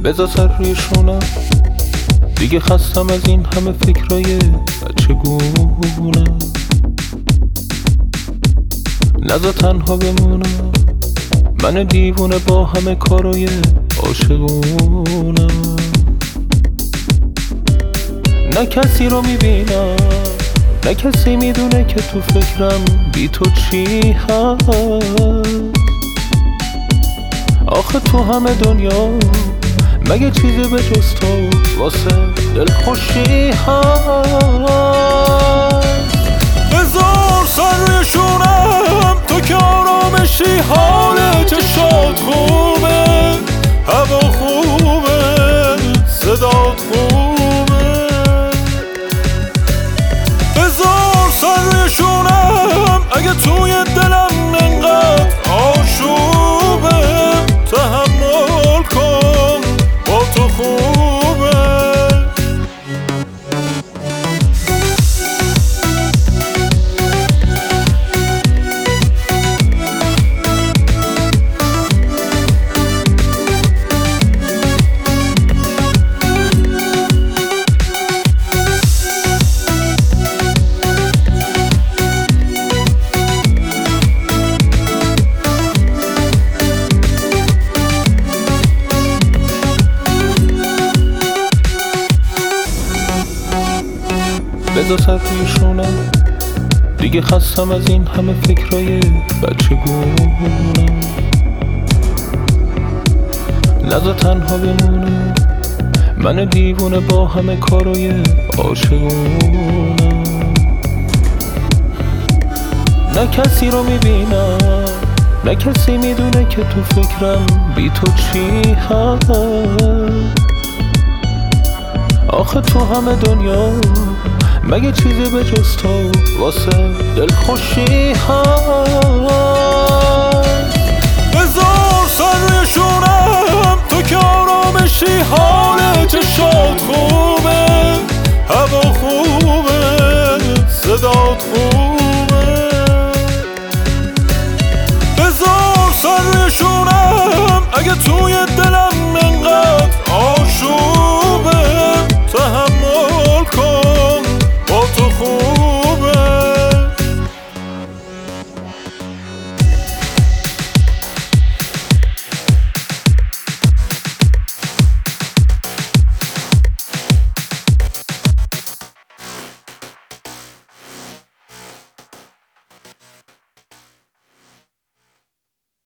بذار سر روی شونم، دیگه خستم از این همه فکرای بچگونه. نذار تنها بمونم، من دیوونه با همه کارای عاشقونه. نه کسی رو میبینم، نه کسی میدونه که تو فکرم بی تو چی هست. آخه تو همه دنیا مگه چیزی به جز تو واسه دلخوشی هست؟ بذار سر روی شونم، تو که آرامشی، حال چشات خوبه، هوا خوبه، صدات خوبه. بذار سر روی شونم، اگه توی دلم انقدر آشوبه، تحمل کن با تو خوبه. بذار سر روی شونم، دیگه خستم از این همه فکرای بچگونه. نذار تنها بمونم، من دیوونه با همه کارای عاشقونه. نه کسی رو میبینم، نه کسی میدونه که تو فکرم بی تو چی هست. آخه تو همه دنیا مگه چیزی به جز تو واسه دلخوشی هست؟ بذار سر روی شونم، تو که آرامشی، حال چشات خوبه، هوا خوبه، صدات خوبه.